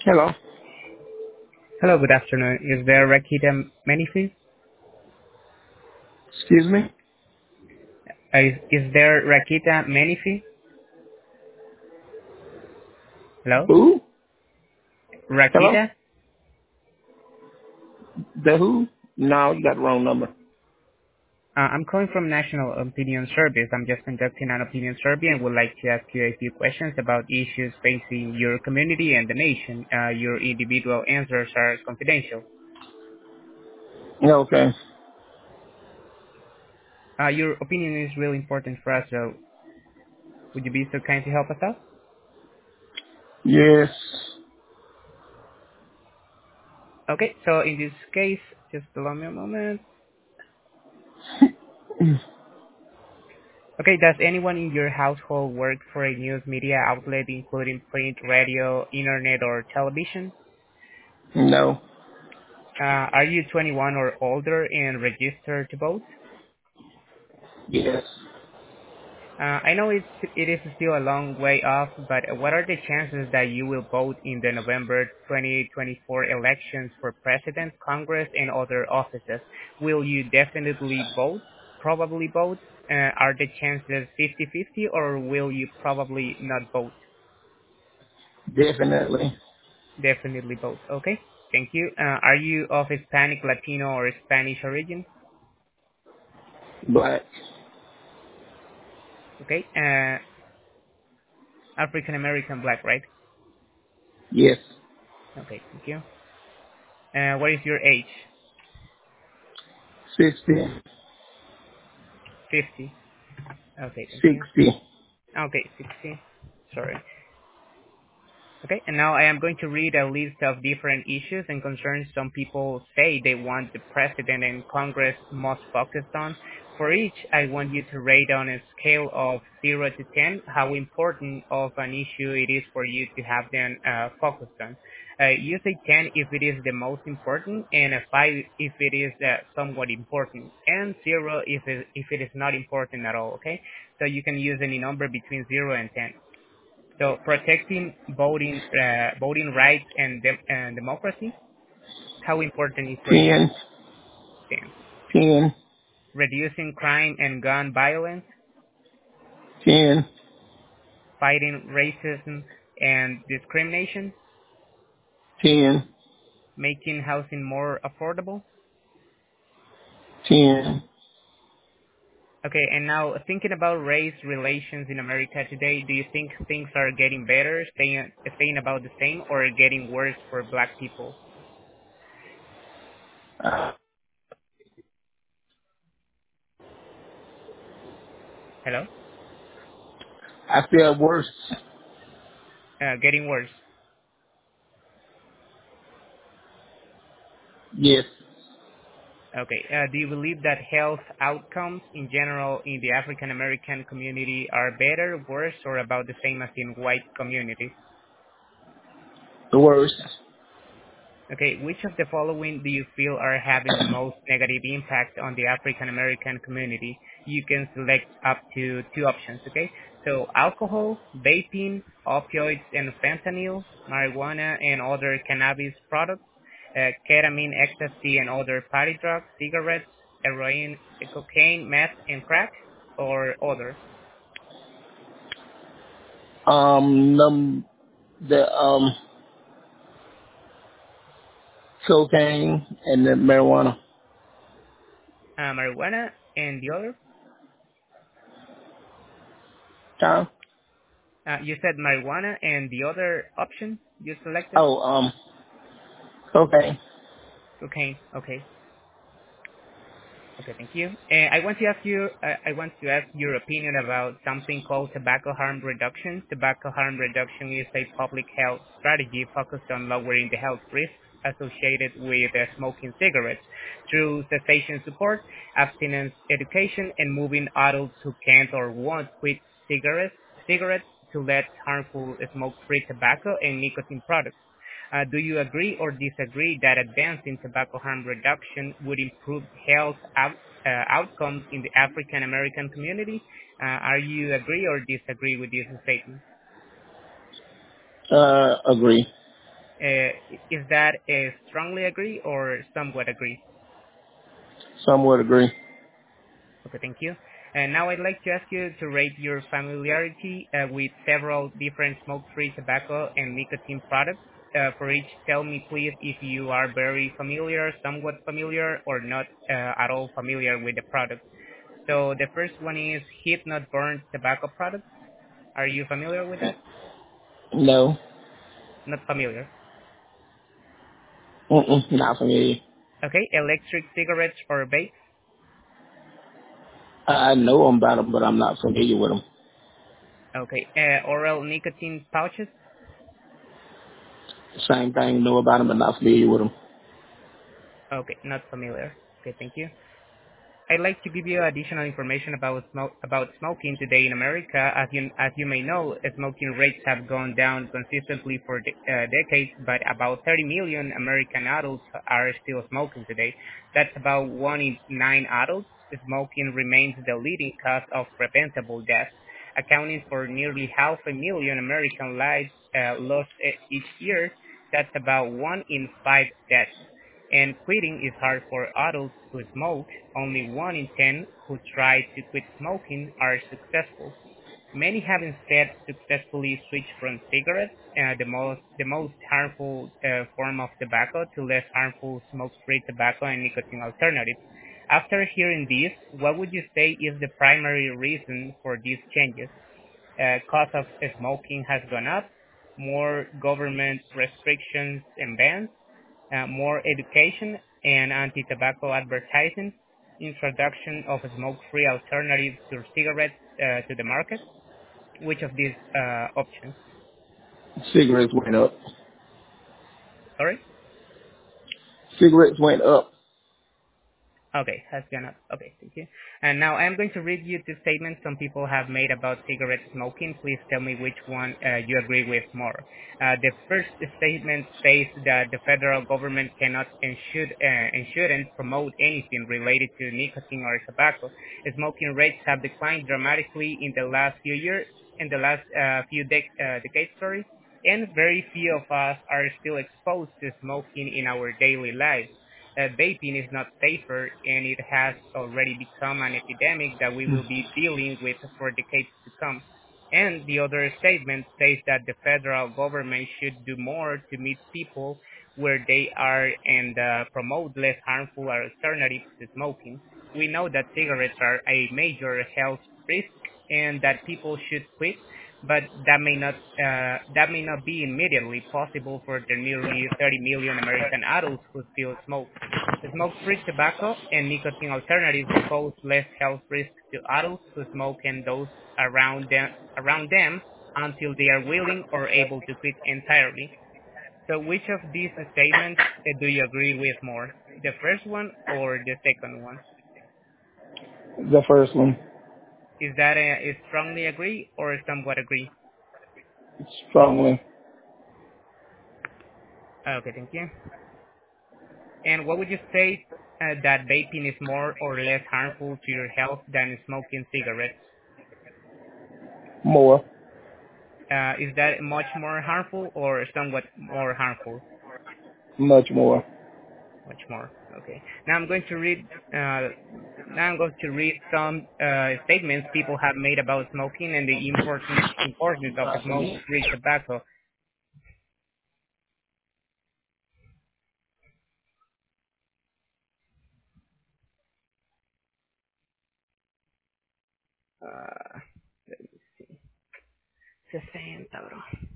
Hello. Hello, good afternoon. Is there Rakita Manifi? Excuse me. Is there Rakita Manifi? Hello? Who? Hello. Rakita? The who? No, you got the wrong number. I'm calling from National Opinion Service. I'm just conducting an opinion survey and would like to ask you a few questions about issues facing your community and the nation. Your individual answers are confidential. Okay. Your opinion is really important for us, so would you be so kind to help us out? Yes. Okay, so in this case, just allow me a moment. Okay, does anyone in your household work for a news media outlet including print, radio, internet, or television? No. Are you 21 or older and registered to vote? Yes. I know it is still a long way off, but what are the chances that you will vote in the November 2024 elections for President, Congress, and other offices? Will you definitely vote? Probably vote? Are the chances 50-50, or will you probably not vote? Definitely. Definitely both. Okay. Thank you. Are you of Hispanic, Latino, or Spanish origin? Black. Okay. African American, black, right? Yes. Okay. Thank you. What is your age? 60. 50. Okay. Thank you. 60. Okay. 60. Sorry. Okay, and now I am going to read a list of different issues and concerns some people say they want the president and Congress most focused on. For each, I want you to rate on a scale of 0 to 10 how important of an issue it is for you to have them focused on. You say 10 if it is the most important, and a 5 if it is somewhat important, and 0 if it is not important at all, okay? So you can use any number between 0 and 10. So protecting voting rights and democracy, how important is for you? 10. 10. 10. Reducing crime and gun violence, 10. fighting racism and discrimination, 10. making housing more affordable. 10. Okay, and now thinking about race relations in America today, do you think things are getting better, staying about the same, or getting worse for black people? Uh, Hello? I feel worse. Getting worse. Yes. Okay. Do you believe that health outcomes in general in the African American community are better, worse, or about the same as in white communities? The worst. Okay. Which of the following do you feel are having the most negative impact on the African American community? You can select up to two options. Okay. So alcohol, vaping, opioids and fentanyl, marijuana and other cannabis products, ketamine, ecstasy and other party drugs, cigarettes, heroin, cocaine, meth and crack, or other. Num the cocaine and the marijuana. Marijuana and the other. Tom? You said marijuana and the other option you selected? Oh, cocaine. Cocaine. Okay. Okay, thank you. I want to ask your opinion about something called tobacco harm reduction. Tobacco harm reduction is a public health strategy focused on lowering the health risks associated with smoking cigarettes through cessation support, abstinence education, and moving adults who can't or won't quit cigarettes to less harmful smoke-free tobacco and nicotine products. Do you agree or disagree that advancing tobacco harm reduction would improve health outcomes in the African American community? Are you agree or disagree with this statement? Agree. Is that a strongly agree or somewhat agree? Some would agree. Okay, thank you. And now I'd like to ask you to rate your familiarity with several different smoke-free tobacco and nicotine products. For each, tell me please if you are very familiar, somewhat familiar, or not at all familiar with the product. So the first one is heat not burn tobacco products. Are you familiar with that? No. Not familiar. Not familiar. Okay, electric cigarettes or vapes. I know about them, but I'm not familiar with them. Okay, oral nicotine pouches. Same thing, know about them, but not familiar with them. Okay, not familiar. Okay, thank you. I'd like to give you additional information about smoking today in America. As you may know, smoking rates have gone down consistently for decades, but about 30 million American adults are still smoking today. That's about 1 in 9 adults. Smoking remains the leading cause of preventable death, accounting for nearly 500,000 American lives lost each year. That's about 1 in 5 deaths. And quitting is hard for adults who smoke. Only 1 in 10 who try to quit smoking are successful. Many have instead successfully switched from cigarettes, the most harmful form of tobacco, to less harmful smoke-free tobacco and nicotine alternatives. After hearing this, what would you say is the primary reason for these changes? Cost of smoking has gone up, more government restrictions and bans, more education and anti-tobacco advertising, introduction of smoke-free alternatives to cigarettes to the market. Which of these options? Cigarettes went up. Sorry? Cigarettes went up. Okay, has gone up. Okay, thank you. And now I'm going to read you the statements some people have made about cigarette smoking. Please tell me which one you agree with more. The first statement says that the federal government cannot and shouldn't promote anything related to nicotine or tobacco. Smoking rates have declined dramatically in the last few years, in the last decades, sorry, and very few of us are still exposed to smoking in our daily lives. Vaping is not safer, and it has already become an epidemic that we will be dealing with for decades to come. And the other statement says that the federal government should do more to meet people where they are and promote less harmful alternatives to smoking. We know that cigarettes are a major health risk and that people should quit, but that may not be immediately possible for the nearly 30 million American adults who still smoke. Smoke-free tobacco and nicotine alternatives pose less health risks to adults who smoke and those around them until they are willing or able to quit entirely. So which of these statements do you agree with more? The first one or the second one? The first one. Is that a strongly agree or somewhat agree? Strongly. Okay, thank you. And what would you say that vaping is more or less harmful to your health than smoking cigarettes? More. Is that much more harmful or somewhat more harmful? Much more. Much more. Okay. Now I'm going to read. Now I'm going to read some statements people have made about smoking and the importance of smoke-free tobacco. Uh, let me see. 60, bro.